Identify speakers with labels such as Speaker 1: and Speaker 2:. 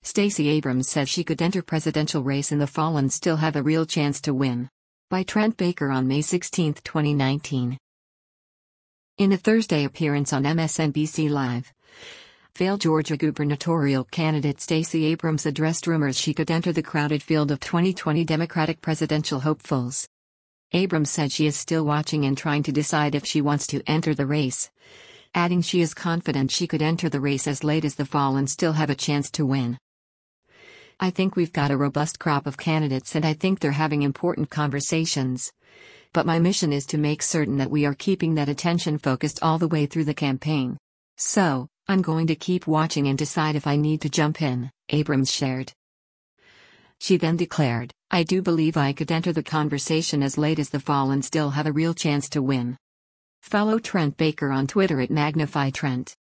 Speaker 1: Stacey Abrams says she could enter presidential race in the fall and still have a real chance to win. By Trent Baker on May 16, 2019. In a Thursday appearance on MSNBC Live, failed Georgia gubernatorial candidate Stacey Abrams addressed rumors she could enter the crowded field of 2020 Democratic presidential hopefuls. Abrams said she is still watching and trying to decide if she wants to enter the race, adding she is confident she could enter the race as late as the fall and still have a chance to win. I think we've got a robust crop of candidates and I think they're having important conversations. But my mission is to make certain that we are keeping that attention focused all the way through the campaign. So, I'm going to keep watching and decide if I need to jump in, Abrams shared. She then declared, I do believe I could enter the conversation as late as the fall and still have a real chance to win. Follow Trent Baker on Twitter at MagnifyTrent.